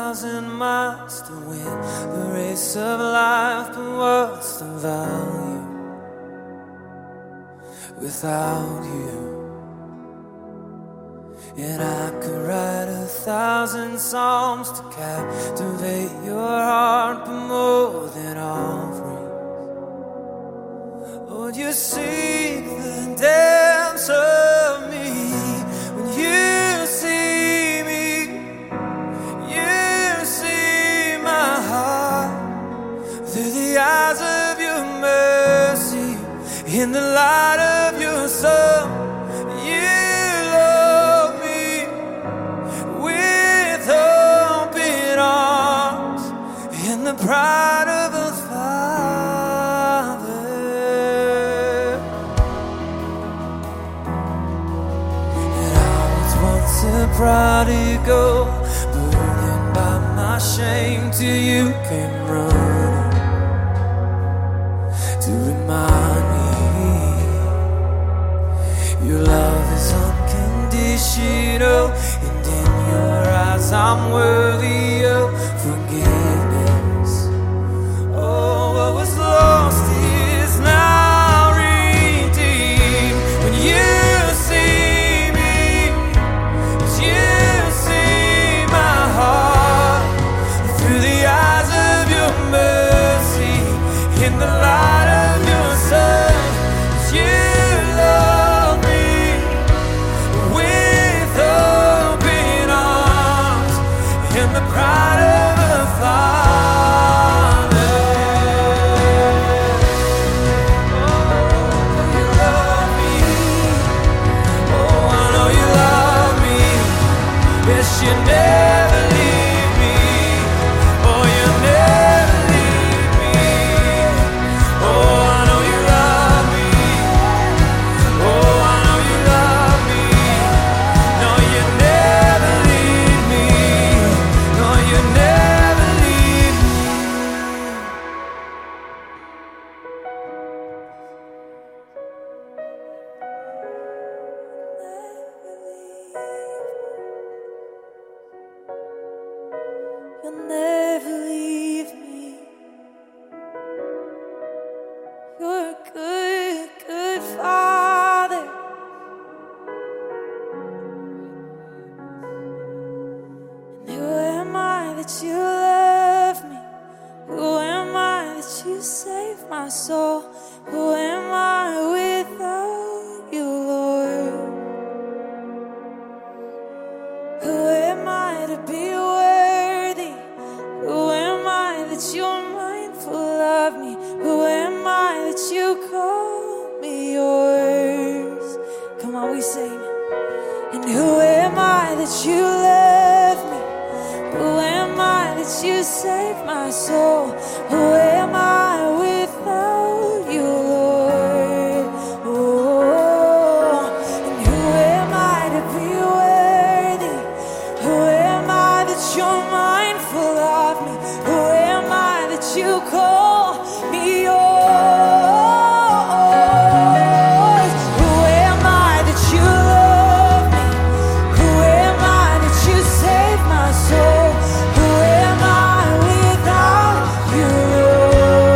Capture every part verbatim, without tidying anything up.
thousand miles to win the race of life, but what's the value without you? And I could write a thousand songs to captivate your heart, but more than offerings, Lord, you seek the depths of me. When you see me, you see my heart through the eyes of your mercy, in the light of your sun. You love me with open arms, in the pride of a father. And I was once a prodigal, burdened by my shame, till you came running to remind me your love is unconditional, and in your eyes I'm worthy of forgiveness. Oh, what was lost is now redeemed. When you see me, you see my heart through the eyes of your mercy, in the light of your sun. You love me with open arms, in the pride of a father. Oh, you love me. Oh, I know you love me. Yes, you never leave me. Oh, you never leave me. Oh, I know you love me. Oh, I know you love me. No, you never leave me. No, you never leave me. You'll never leave me. You're a good, good father. And who am I that you love me? Who am I that you save my soul? Who am I without you, Lord? Who am I to be worthy? Who am I that you're mindful of me? Who am I that you call me yours? Come on, we sing. And who am I that you love me? Who am I that you save my soul? Who am I without you, Lord? Oh, and who am I to be worthy? Who am I that you're mindful of me? Who am I that you call me yours? Who am I that you love me? Who am I that you save my soul? Who am I without you, Lord?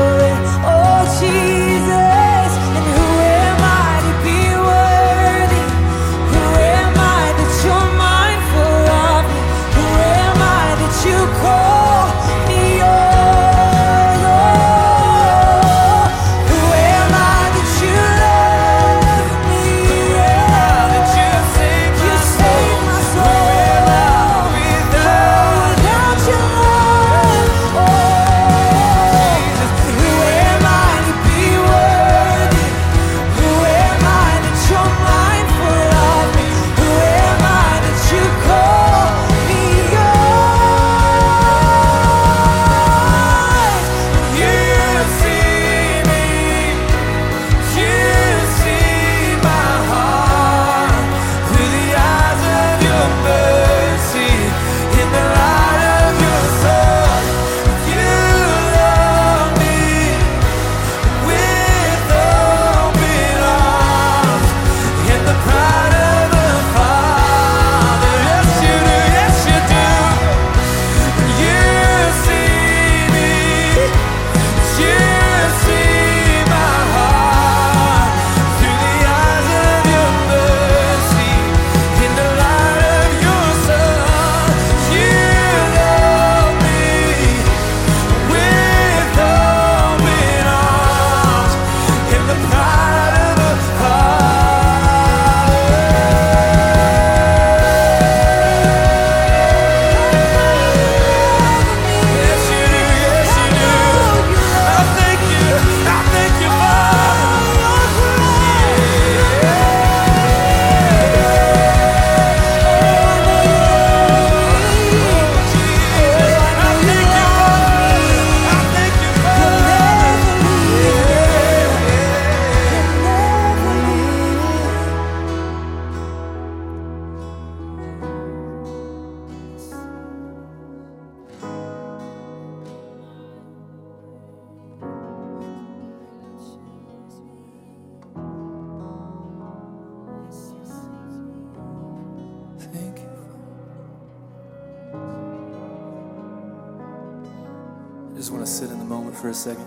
just want to sit in the moment for a second.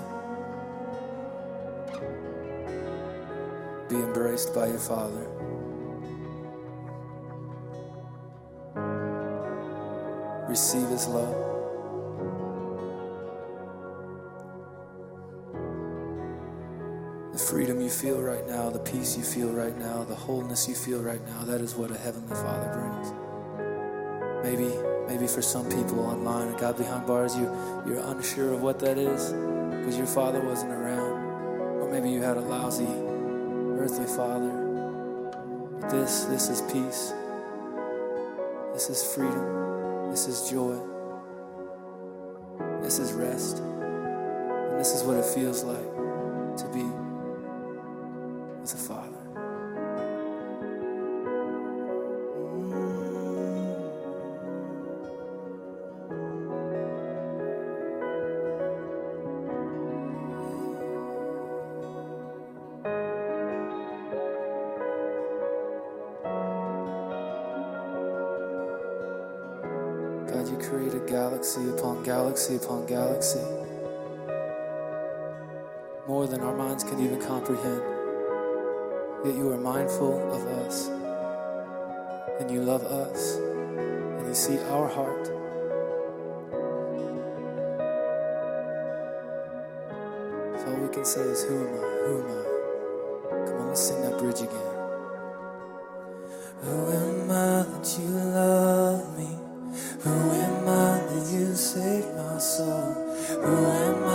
Be embraced by your Father. Receive His love. The freedom you feel right now, the peace you feel right now, the wholeness you feel right now, that is what a Heavenly Father brings. Maybe, maybe for some people online at God Behind Bars, you, you're unsure of what that is because your father wasn't around. Or maybe you had a lousy earthly father. But this, this is peace. This is freedom. This is joy. This is rest. And this is what it feels like to be with a Father. God, you created galaxy upon galaxy upon galaxy, more than our minds can even comprehend. Yet you are mindful of us, and you love us, and you see our heart. So all we can say is, who am I? Who am I? Come on, let's sing that bridge again. Who am I that you love me? Who am I that you save my soul? Who am